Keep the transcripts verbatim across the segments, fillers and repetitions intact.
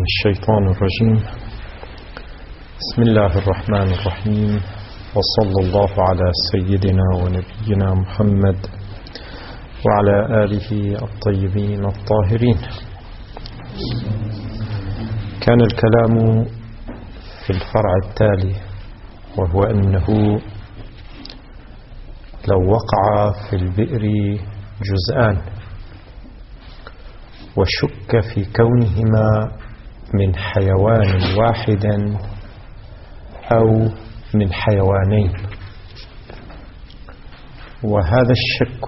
من الشيطان الرجيم. بسم الله الرحمن الرحيم، وصلى الله على سيدنا ونبينا محمد وعلى آله الطيبين الطاهرين. كان الكلام في الفرع التالي، وهو أنه لو وقع في البئر جزءان وشك في كونهما من حيوان واحد أو من حيوانين، وهذا الشك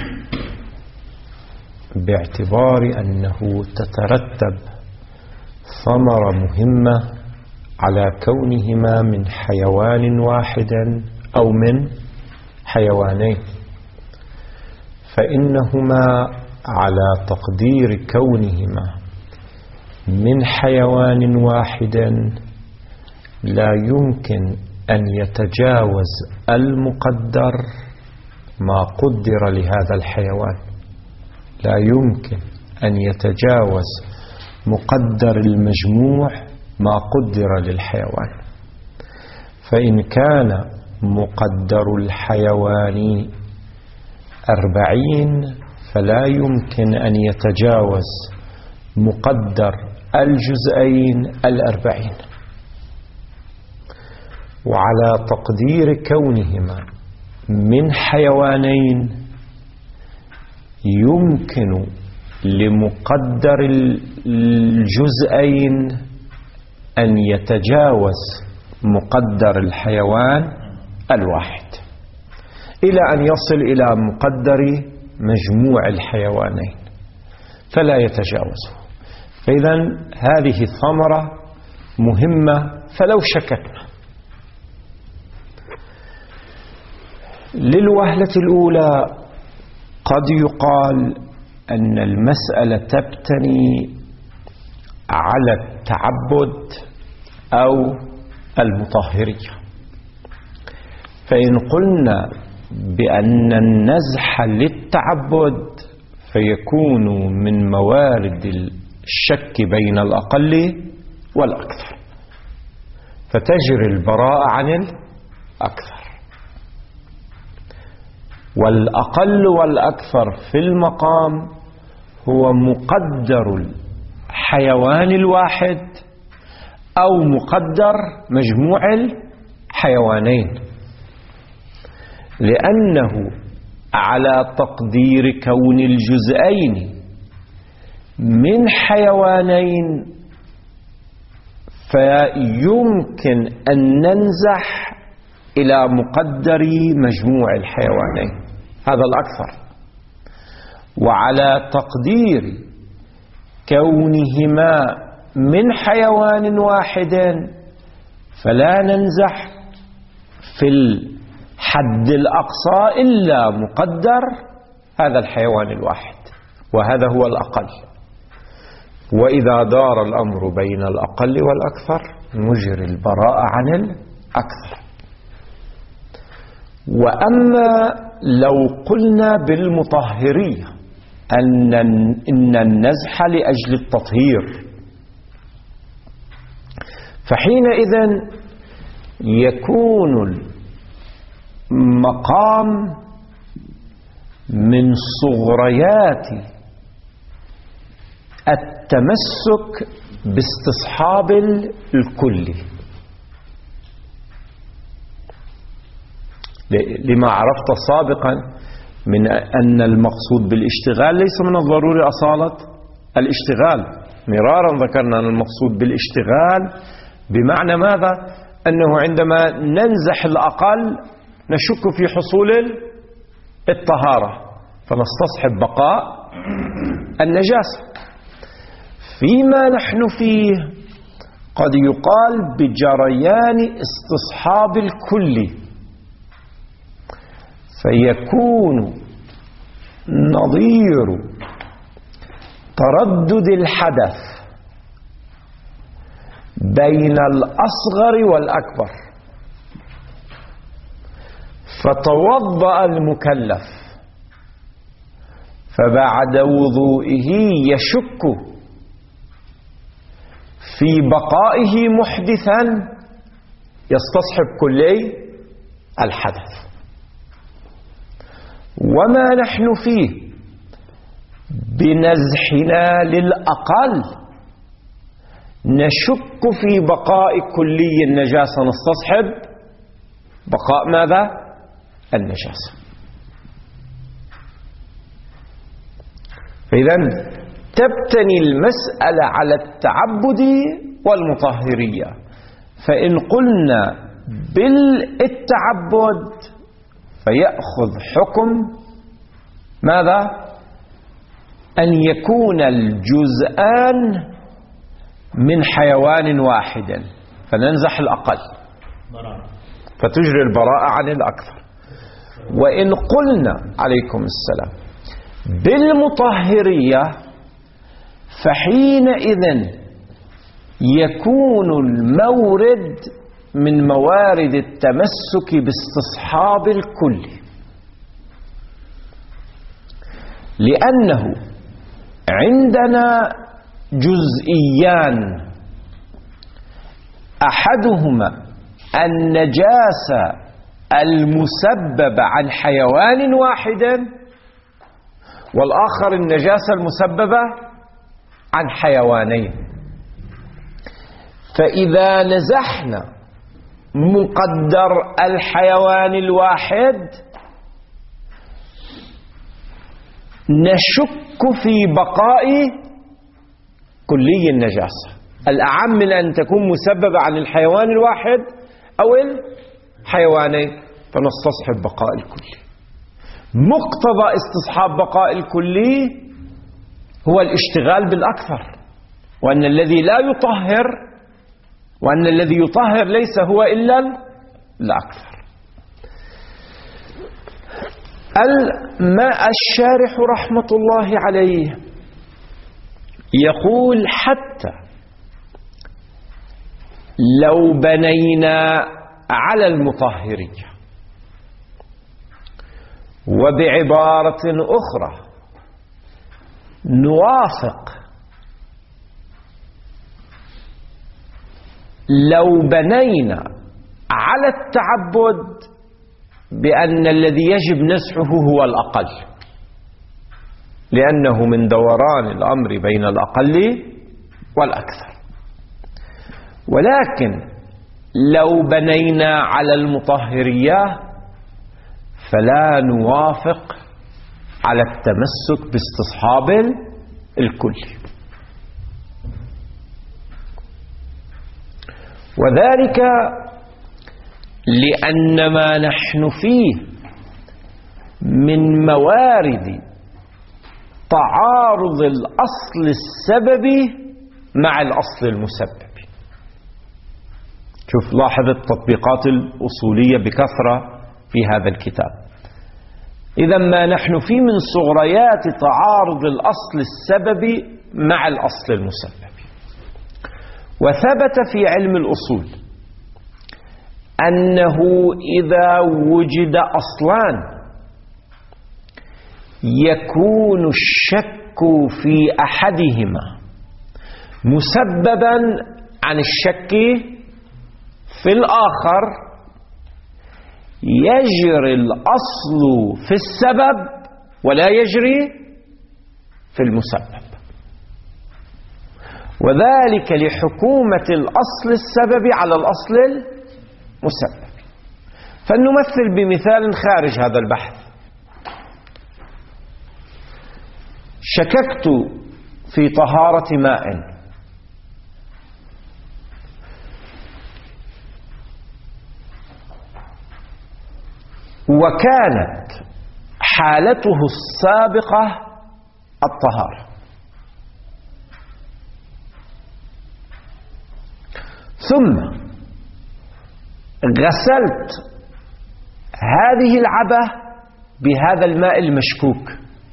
باعتبار أنه تترتب ثمرة مهمة على كونهما من حيوان واحد أو من حيوانين، فإنهما على تقدير كونهما من حيوان واحد لا يمكن أن يتجاوز المقدر ما قدر لهذا الحيوان، لا يمكن أن يتجاوز مقدر المجموع ما قدر للحيوان. فإن كان مقدر الحيوان أربعين فلا يمكن أن يتجاوز مقدر الجزئين الأربعين. وعلى تقدير كونهما من حيوانين يمكن لمقدر الجزئين أن يتجاوز مقدر الحيوان الواحد إلى أن يصل إلى مقدر مجموع الحيوانين فلا يتجاوزه. فإذا هذه ثمرة مهمة. فلو شككنا للوهلة الأولى قد يقال أن المسألة تبتني على التعبد أو المطهرية. فإن قلنا بأن النزح للتعبد فيكون من موارد الشك بين الأقل والأكثر، فتجري البراءة عن الأكثر. والأقل والأكثر في المقام هو مقدر الحيوان الواحد أو مقدر مجموع الحيوانين، لأنه على تقدير كون الجزئين من حيوانين فيمكن أن ننزح إلى مقدر مجموع الحيوانين، هذا الأكثر. وعلى تقدير كونهما من حيوان واحد فلا ننزح في الحد الأقصى إلا مقدر هذا الحيوان الواحد، وهذا هو الأقل. وإذا دار الأمر بين الأقل والأكثر نجري البراءة عن الأكثر. وأما لو قلنا بالمطهرية أن إن النزح لأجل التطهير، فحينئذ يكون المقام من صغريات التمسك باستصحاب الكل، لما عرفت سابقا من أن المقصود بالاشتغال ليس من الضروري أصالة الاشتغال. مرارا ذكرنا أن المقصود بالاشتغال بمعنى ماذا؟ أنه عندما ننزح الأقل نشك في حصول الطهارة فنستصحب بقاء النجاسة. فيما نحن فيه قد يقال بجريان استصحاب الكل، فيكون نظير تردد الحدث بين الأصغر والأكبر. فتوضأ المكلف فبعد وضوئه يشك في بقائه محدثا يستصحب كلي الحدث. وما نحن فيه بنزحنا للأقل نشك في بقاء كلي النجاسة، نستصحب بقاء ماذا؟ النجاسة. فإذا تبتني المسألة على التعبد والمطهرية. فإن قلنا بالتعبد فيأخذ حكم ماذا؟ أن يكون الجزءان من حيوان واحد، فننزح الأقل فتجري البراءة عن الأكثر. وإن قلنا عليكم السلام بالمطهرية فحينئذ يكون المورد من موارد التمسك باستصحاب الكل، لأنه عندنا جزئيان، أحدهما النجاسة المسببة عن حيوان واحد، والآخر النجاسة المسببة عن حيوانين. فإذا نزحنا مقدر الحيوان الواحد نشك في بقاء كلي النجاسة، الأعم من أن تكون مسببة عن الحيوان الواحد أو الحيوانين، فنستصحب بقاء الكلي. مقتضى استصحاب بقاء الكلي هو الاشتغال بالأكثر، وأن الذي لا يطهر وأن الذي يطهر ليس هو إلا الأكثر. الماء الشارح رحمة الله عليه يقول حتى لو بنينا على المطهرية، وبعبارة أخرى نوافق لو بنينا على التعبد بأن الذي يجب نزحه هو الأقل، لأنه من دوران الأمر بين الأقل والأكثر. ولكن لو بنينا على المطهرية فلا نوافق على التمسك باستصحاب الكل، وذلك لأن ما نحن فيه من موارد تعارض الأصل السببي مع الأصل المسبب. شوف، لاحظ التطبيقات الأصولية بكثرة في هذا الكتاب. إذا ما نحن فيه من صغريات تعارض الأصل السببي مع الأصل المسبب. وثبت في علم الأصول أنه إذا وجد أصلان يكون الشك في أحدهما مسببا عن الشك في الآخر، يجري الأصل في السبب ولا يجري في المسبب، وذلك لحكومة الأصل السببي على الأصل المسبب. فلنمثل بمثال خارج هذا البحث. شككت في طهارة ماء، وكانت حالته السابقة الطهارة، ثم غسلت هذه العبة بهذا الماء المشكوك.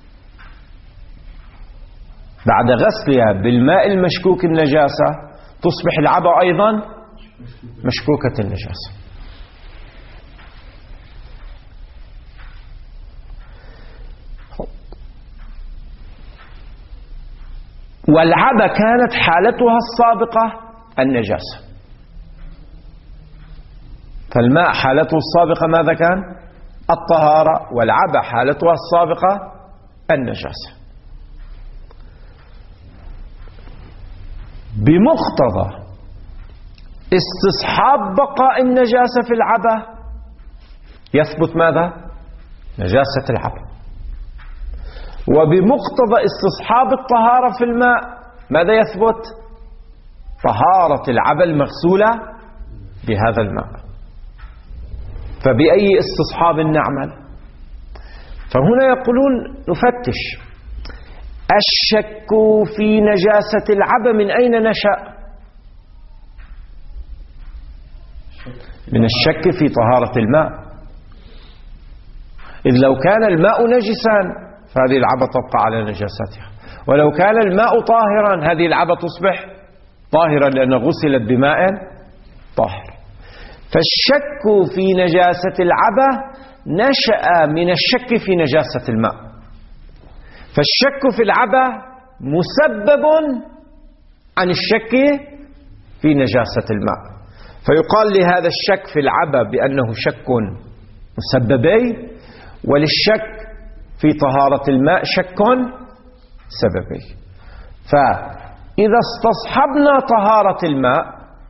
بعد غسلها بالماء المشكوك النجاسة تصبح العبة أيضا مشكوكة النجاسة. والعبة كانت حالتها السابقة النجاسة. فالماء حالته السابقة ماذا كان؟ الطهارة، والعبث حالتها السابقة النجاسة. بمقتضى استصحاب بقاء النجاسة في العبث يثبت ماذا؟ نجاسة العبث. وبمقتضى استصحاب الطهارة في الماء ماذا يثبت؟ طهارة العبث المغسولة بهذا الماء. فبأي استصحاب نعمل؟ فهنا يقولون نفتش الشك في نجاسة العبث من أين نشأ؟ من الشك في طهارة الماء. إذ لو كان الماء نجسا فهذه العبث تبقى على نجاستها، ولو كان الماء طاهرا هذه العبث تصبح طاهرا لأنها غسلت بماء طاهر. فالشك في نجاسة العبث نشأ من الشك في نجاسة الماء. فالشك في العبث مسبب عن الشك في نجاسة الماء، فيقال لهذا الشك في العبث بأنه شك مسببي، وللشك في طهارة الماء شك سببي. فإذا استصحبنا طهارة الماء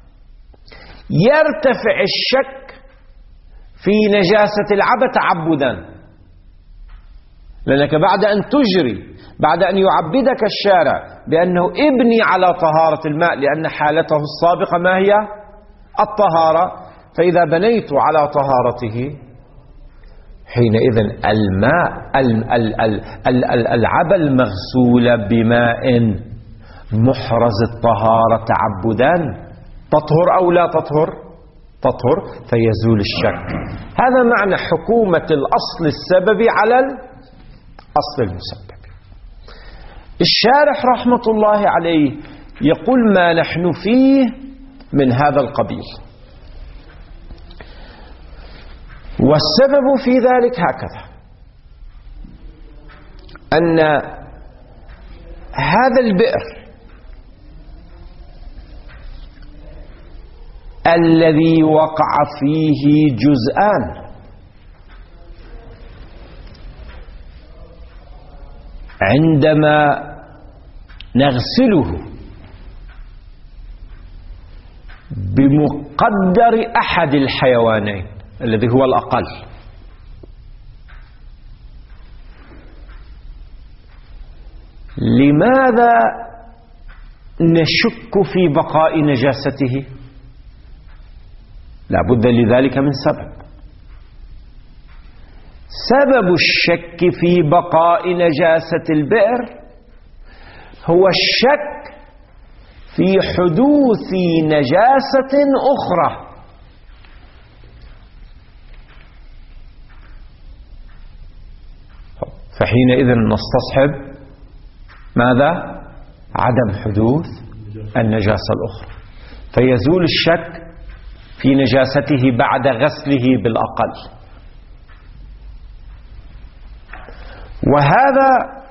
يرتفع الشك في نجاسة العبث تعبدا، لأنك بعد أن تجري بعد أن يعبدك الشارع بأنه ابني على طهارة الماء لأن حالته السابقة ما هي؟ الطهارة، فإذا بنيت على طهارته حينئذ الماء العبث المغسول بماء محرز الطهارة تعبدا تطهر أو لا تطهر؟ تطهر، فيزول الشك. هذا معنى حكومة الأصل السببي على الأصل المسبب. الشارح رحمة الله عليه يقول ما نحن فيه من هذا القبيل، والسبب في ذلك هكذا: أن هذا البئر الذي وقع فيه جزءان عندما نغسله بمقدر أحد الحيوانين الذي هو الأقل، لماذا نشك في بقاء نجاسته؟ لا بد لذلك من سبب. سبب الشك في بقاء نجاسة البئر هو الشك في حدوث نجاسة أخرى. فحينئذ نستصحب ماذا؟ عدم حدوث النجاسة الأخرى، فيزول الشك في نجاسته بعد غسله بالأقل. وهذا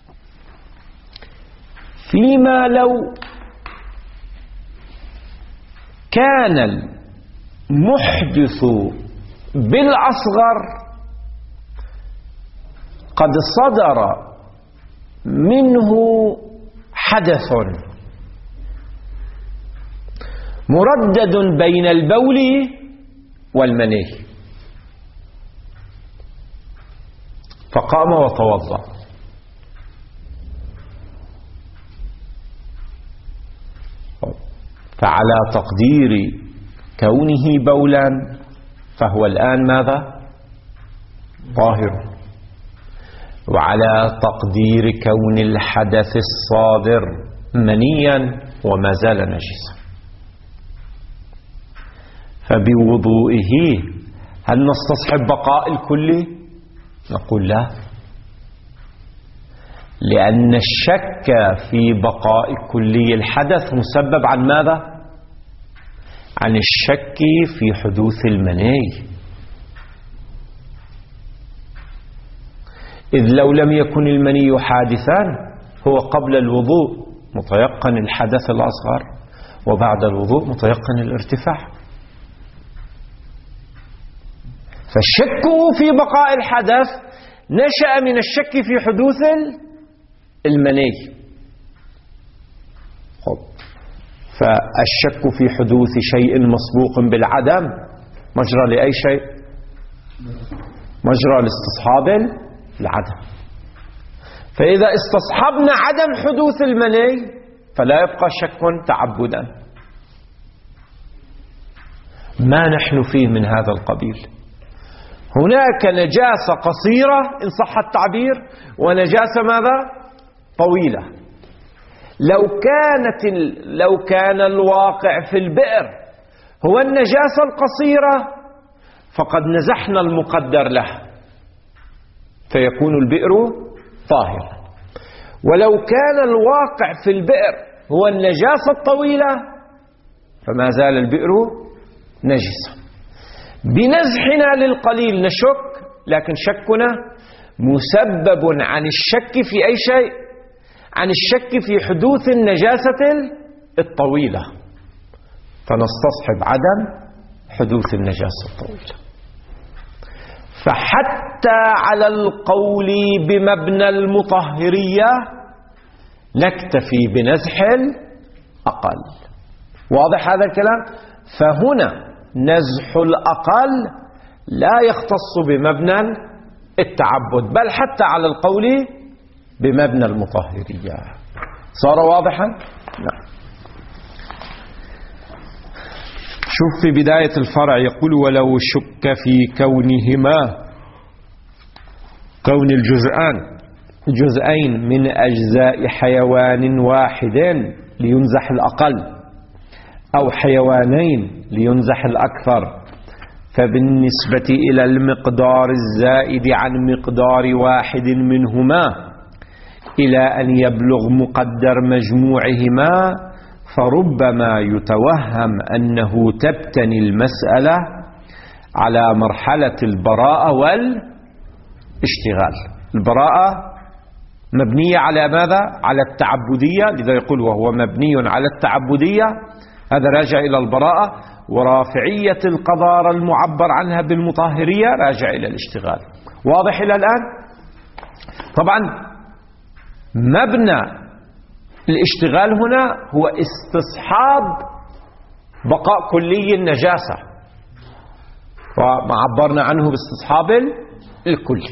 فيما لو كان المحدث بالأصغر قد صدر منه حدث مردد بين البول والمني، فقام وتوضأ، فعلى تقدير كونه بولا فهو الآن ماذا؟ طاهر، وعلى تقدير كون الحدث الصادر منيا وما زال نجسا. فبوضوئه هل نستصحب بقاء الكل؟ نقول لا، لأن الشك في بقاء كلي الحدث مسبب عن ماذا؟ عن الشك في حدوث المني. إذ لو لم يكن المني حادثا هو قبل الوضوء متيقن الحدث الأصغر، وبعد الوضوء متيقن الارتفاع. فالشك في بقاء الحدث نشأ من الشك في حدوث المني. فالشك في حدوث شيء مسبوق بالعدم مجرى لأي شيء؟ مجرى لاستصحاب العدم. فإذا استصحبنا عدم حدوث المني فلا يبقى شك تعبدا. ما نحن فيه من هذا القبيل. هناك نجاسة قصيرة إن صح التعبير، ونجاسة ماذا؟ طويلة. لو كانت لو كان الواقع في البئر هو النجاسة القصيرة فقد نزحنا المقدر له فيكون البئر طاهرا، ولو كان الواقع في البئر هو النجاسة الطويلة فما زال البئر نجسا. بنزحنا للقليل نشك، لكن شكنا مسبب عن الشك في أي شيء؟ عن الشك في حدوث النجاسة الطويلة، فنستصحب عدم حدوث النجاسة الطويلة. فحتى على القول بمبنى المطهرية نكتفي بنزح الأقل. واضح هذا الكلام؟ فهنا نزح الأقل لا يختص بمبنى التعبد، بل حتى على القول بمبنى المطهرية. صار واضحا؟ نعم. شوف في بداية الفرع يقول ولو شك في كونهما، كون الجزءان جزئين من أجزاء حيوان واحد لينزح الأقل، أو حيوانين لينزح الأكثر، فبالنسبة إلى المقدار الزائد عن مقدار واحد منهما إلى أن يبلغ مقدر مجموعهما فربما يتوهم أنه تبتني المسألة على مرحلة البراءة والاشتغال. البراءة مبنية على ماذا؟ على التعبدية، لذا يقول وهو مبني على التعبدية، هذا راجع إلى البراءة. ورافعية القذارة المعبر عنها بالمطهرية راجع إلى الاشتغال. واضح إلى الآن؟ طبعا مبنى الاشتغال هنا هو استصحاب بقاء كلي النجاسة، وما عبرنا عنه باستصحاب الكلي.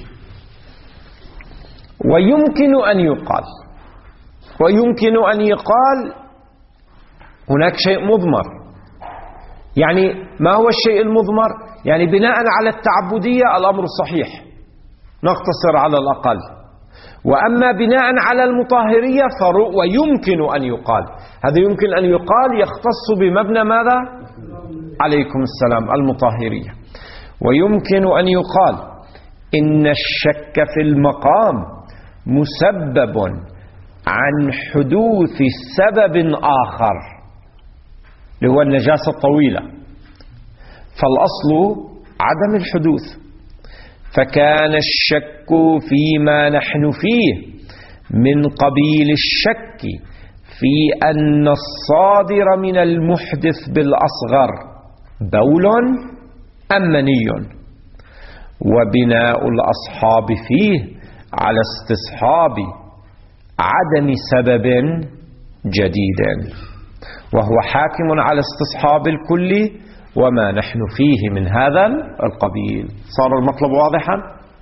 ويمكن أن يقال ويمكن أن يقال هناك شيء مضمر. يعني ما هو الشيء المضمر؟ يعني بناء على التعبدية الأمر صحيح، نقتصر على الأقل. وأما بناء على المطهرية ويمكن أن يقال، هذا يمكن أن يقال يختص بمبنى ماذا؟ عليكم السلام، المطهرية. ويمكن أن يقال إن الشك في المقام مسبب عن حدوث سبب آخر اللي هو النجاسة الطويلة، فالأصل عدم الحدوث. فكان الشك فيما نحن فيه من قبيل الشك في أن الصادر من المحدث بالأصغر بول أم مني، وبناء الأصحاب فيه على استصحاب عدم سبب جديد، وهو حاكم على استصحاب الكل وما نحن فيه من هذا القبيل. صار المطلب واضحا؟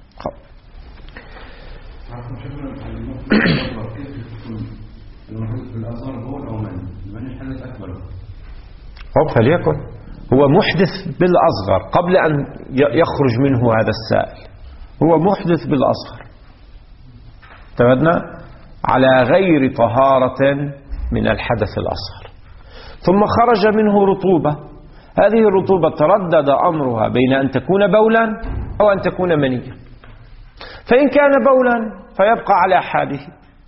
فليكن هو محدث بالأصغر قبل أن يخرج منه هذا السائل، هو محدث بالأصغر، تبدنا على غير طهارة من الحدث الأصغر، ثم خرج منه رطوبة. هذه الرطوبة تردد أمرها بين أن تكون بولا أو أن تكون منيا. فإن كان بولا فيبقى على حاله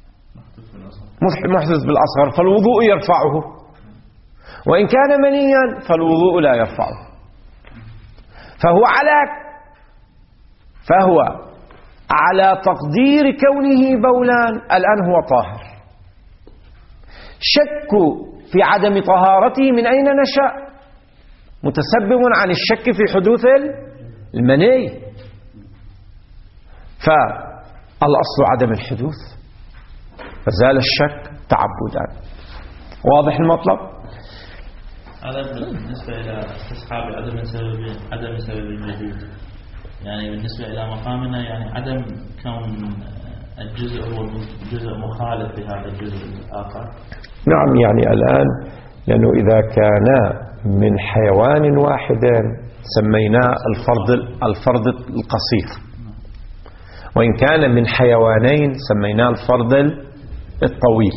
محدث بالأصغر فالوضوء يرفعه، وإن كان منيا فالوضوء لا يرفعه. فهو على فهو على تقدير كونه بولان الآن هو طاهر، شك في عدم طهارته من أين نشأ؟ متسبب عن الشك في حدوث المني، فالأصل عدم الحدوث، فزال الشك تعبدا. واضح المطلب؟ هذا بالنسبة إلى استصحاب عدم سبب عدم سبب الوجود، يعني بالنسبة إلى مقامنا يعني عدم كون الجزء هو جزء مخالف لهذا الجزء الآخر. نعم، يعني الآن لأنه إذا كان من حيوان واحد سميناه الفرد الفرد القصير، وإن كان من حيوانين سميناه الفرد الطويل.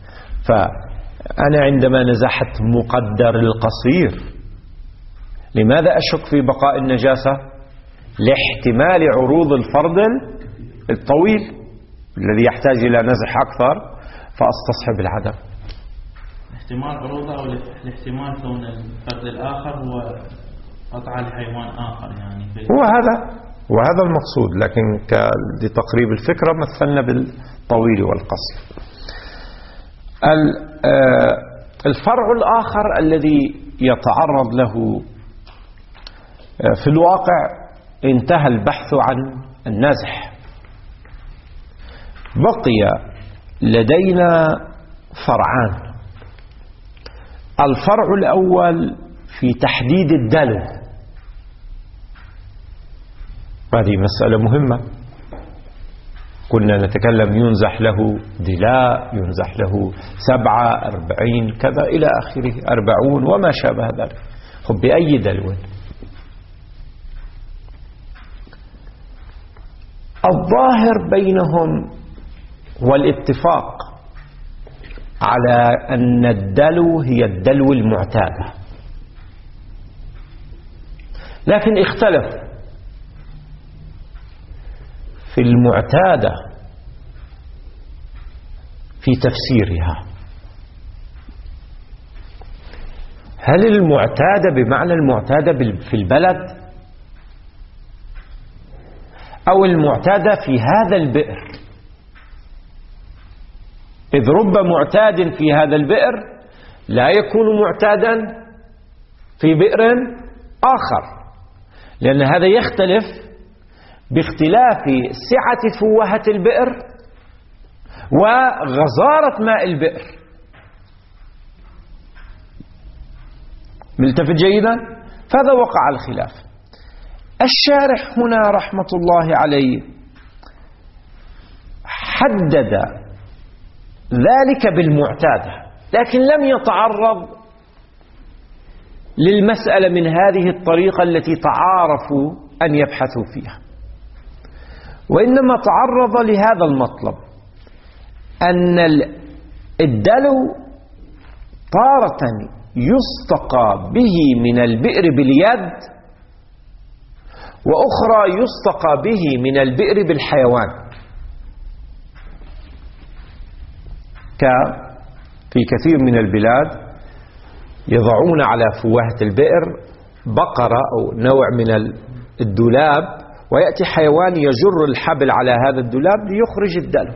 فأنا عندما نزحت مقدر القصير، لماذا أشك في بقاء النجاسة؟ لاحتمال عروض الفرد الطويل الذي يحتاج إلى نزح أكثر، فأستصحب العدم. احتمال عروضه أو الاحتمال كون الفرد الآخر هو قطع لحيوان آخر، يعني هو هذا وهذا المقصود، لكن لتقريب الفكرة مثلنا بالطويل والقصير. الفرع الآخر الذي يتعرض له في الواقع انتهى البحث عن النزح، بقي لدينا فرعان. الفرع الأول في تحديد الدلو، هذه مسألة مهمة. كنا نتكلم ينزح له دلاء، ينزح له سبعة أربعين كذا إلى آخره، أربعون وما شابه ذلك. خب بأي دلو؟ الظاهر بينهم والاتفاق على أن الدلو هي الدلو المعتادة، لكن اختلف في المعتادة في تفسيرها. هل المعتادة بمعنى المعتادة في البلد، أو المعتادة في هذا البئر؟ إذ رب معتاد في هذا البئر لا يكون معتادا في بئر آخر، لأن هذا يختلف باختلاف سعة فوهة البئر وغزارة ماء البئر. ملتفت جيدا؟ فهذا وقع الخلاف. الشارح هنا رحمة الله عليه حدد ذلك بالمعتادة، لكن لم يتعرض للمسألة من هذه الطريقة التي تعارفوا أن يبحثوا فيها، وإنما تعرض لهذا المطلب، أن الدلو تارة يستقى به من البئر باليد، وأخرى يستقى به من البئر بالحيوان. في كثير من البلاد يضعون على فوهة البئر بقرة أو نوع من الدولاب، ويأتي حيوان يجر الحبل على هذا الدولاب ليخرج الدلو،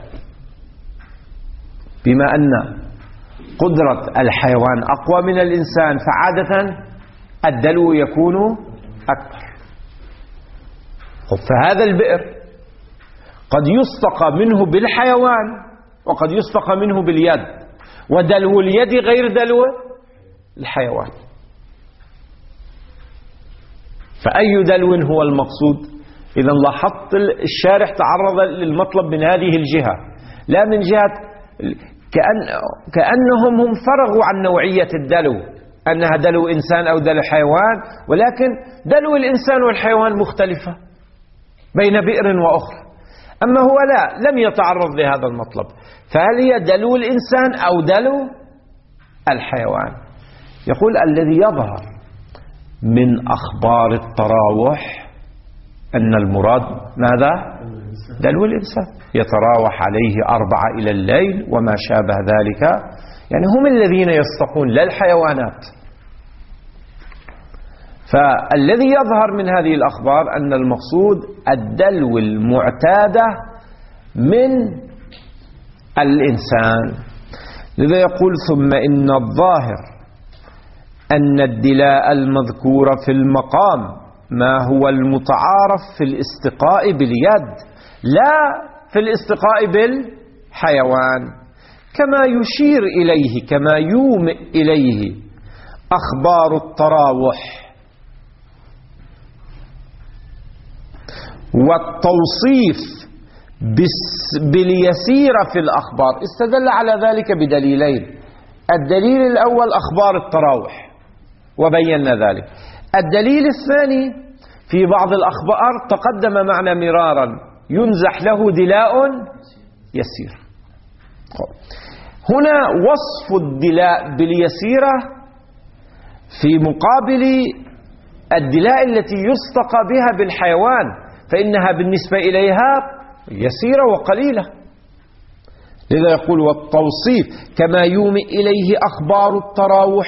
بما أن قدرة الحيوان أقوى من الإنسان، فعادة الدلو يكون أكبر. فهذا البئر قد يستقى منه بالحيوان وقد يستقى منه باليد، ودلو اليد غير دلو الحيوان. فأي دلو هو المقصود؟ إذا لاحظت الشارح تعرض للمطلب من هذه الجهة، لا من جهة كأن كأنهم هم فرغوا عن نوعية الدلو، أنها دلو إنسان أو دلو حيوان، ولكن دلو الإنسان والحيوان مختلفة بين بئر وأخرى. أما هو لا، لم يتعرض لهذا المطلب، فهل هي دلو الإنسان أو دلو الحيوان؟ يقول الذي يظهر من أخبار التراوح أن المراد ماذا؟ دلو الإنسان، يتراوح عليه أربعة إلى الليل وما شابه ذلك، يعني هم الذين يستقون لا الحيوانات. فالذي يظهر من هذه الأخبار أن المقصود الدلو المعتادة من الإنسان، لذا يقول ثم إن الظاهر أن الدلاء المذكور في المقام ما هو المتعارف في الاستقاء باليد لا في الاستقاء بالحيوان، كما يشير إليه كما يومئ إليه أخبار التراوح والتوصيف باليسيرة في الأخبار. استدل على ذلك بدليلين: الدليل الأول أخبار التراوح وبينا ذلك، الدليل الثاني في بعض الأخبار تقدم معنا مرارا ينزح له دلاء يسير. هنا وصف الدلاء باليسيرة في مقابل الدلاء التي يستقى بها بالحيوان، فإنها بالنسبة إليها يسيرة وقليلة. لذا يقول والتوصيف كما يومئ إليه أخبار التراوح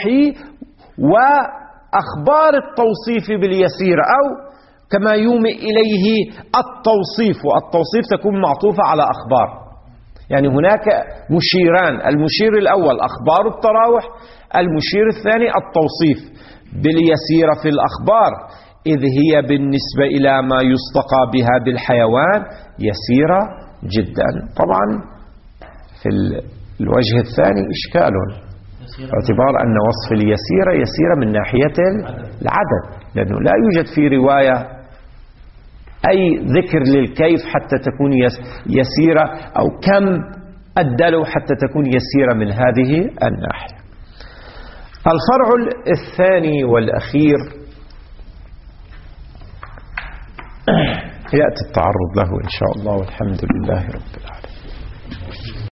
وأخبار التوصيف باليسيرة، أو كما يومئ إليه التوصيف، والتوصيف تكون معطوفة على أخبار. يعني هناك مشيران، المشير الأول أخبار التراوح، المشير الثاني التوصيف باليسيرة في الأخبار، إذ هي بالنسبة إلى ما يستقى بها بالحيوان يسيرة جدا. طبعا في الوجه الثاني إشكال، باعتبار أن وصف اليسيرة يسيرة من ناحية العدد، لأنه لا يوجد في رواية أي ذكر للكيف حتى تكون يسيرة، أو كم الدلو حتى تكون يسيرة من هذه الناحية. الفرع الثاني والأخير يأتي التعرض له إن شاء الله، والحمد لله رب العالمين.